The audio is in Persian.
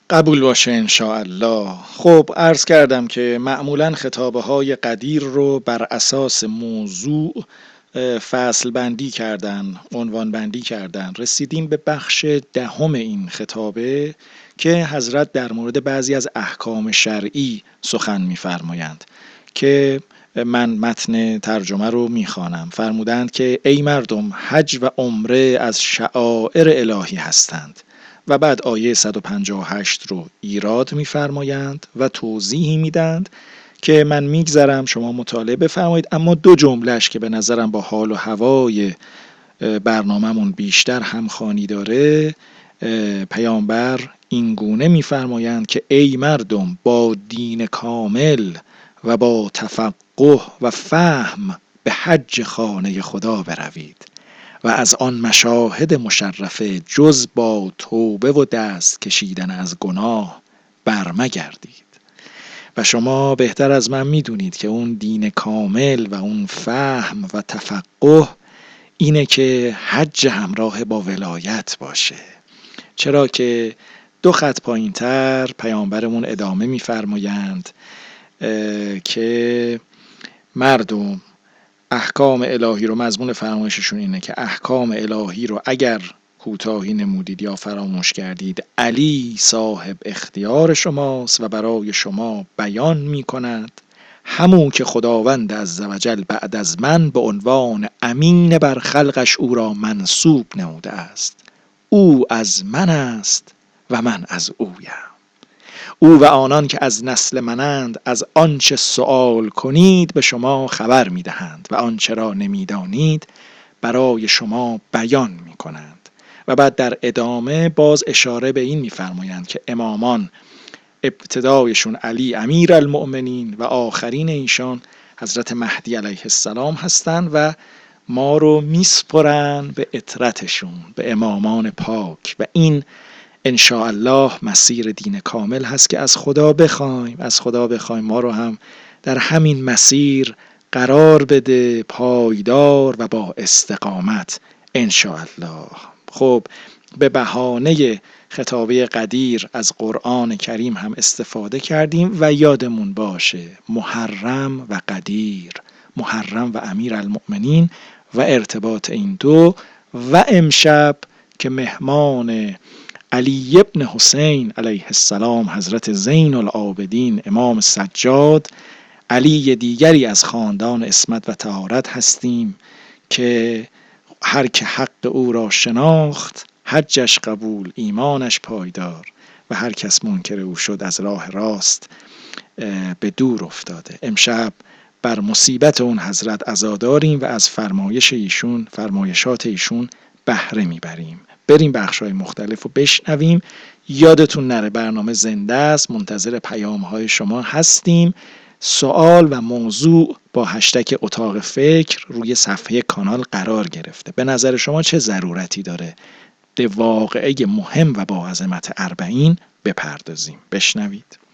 قبول باشه انشاءالله. خب عرض کردم که معمولا خطابه های قدیر رو بر اساس موضوع فصل بندی کردن، عنوان بندی کردن. رسیدیم به بخش دهم این خطابه که حضرت در مورد بعضی از احکام شرعی سخن می‌فرمایند که من متن ترجمه رو میخوانم. فرمودند که ای مردم، حج و عمره از شعائر الهی هستند و بعد آیه 158 رو ایراد میفرمایند و توضیحی میدند که من میگذرم شما مطالعه بفرمایید، اما دو جملهش که به نظرم با حال و هوای برنامه‌مون بیشتر همخوانی داره، پیامبر این گونه میفرمایند که ای مردم، با دین کامل و با تفقه و فهم به حج خانه خدا بروید و از آن مشاهد مشرفه جز با توبه و دست کشیدن از گناه برمگردید. و شما بهتر از من میدونید که اون دین کامل و اون فهم و تفقه اینه که حج همراه با ولایت باشه. چرا که دو خط پایین تر پیامبرمون ادامه میفرمایند که مردم احکام الهی رو، مضمون فرمایششون اینه که احکام الهی رو اگر کوتاهی نمودید یا فراموش کردید، علی صاحب اختیار شماست و برای شما بیان می کند، همون که خداوند عزوجل بعد از من به عنوان امین بر خلقش او را منصوب نموده است. او از من است و من از اویم. او و آنان که از نسل منند از آنچه سؤال کنید به شما خبر میدهند و آنچه را نمیدانید برای شما بیان میکنند. و بعد در ادامه باز اشاره به این میفرمایند که امامان ابتدایشون علی امیر المؤمنین و آخرین ایشان حضرت مهدی علیه السلام هستند و ما رو میسپرن به اطرتشون، به امامان پاک. و این انشاءالله مسیر دین کامل هست که از خدا بخوایم ما رو هم در همین مسیر قرار بده، پایدار و با استقامت انشاءالله. خب به بهانه خطابه قدیر از قرآن کریم هم استفاده کردیم و یادمون باشه محرم و قدیر، محرم و امیر المؤمنین و ارتباط این دو. و امشب که مهمان علی ابن حسین علیه السلام، حضرت زین العابدین امام سجاد، علی دیگری از خاندان عصمت و طهارت هستیم که هر که حق او را شناخت حجش قبول، ایمانش پایدار، و هر کس منکر او شد از راه راست به دور افتاده. امشب بر مصیبت اون حضرت عزاداریم و از فرمایشات ایشون بهره میبریم. بریم بخش‌های مختلف رو بشنویم. یادتون نره برنامه زنده است، منتظر پیام‌های شما هستیم. سوال و موضوع با هشتگ اتاق فکر روی صفحه کانال قرار گرفته. به نظر شما چه ضرورتی داره به واقعه مهم و با عظمت 40 بپردازیم؟ بشنوید.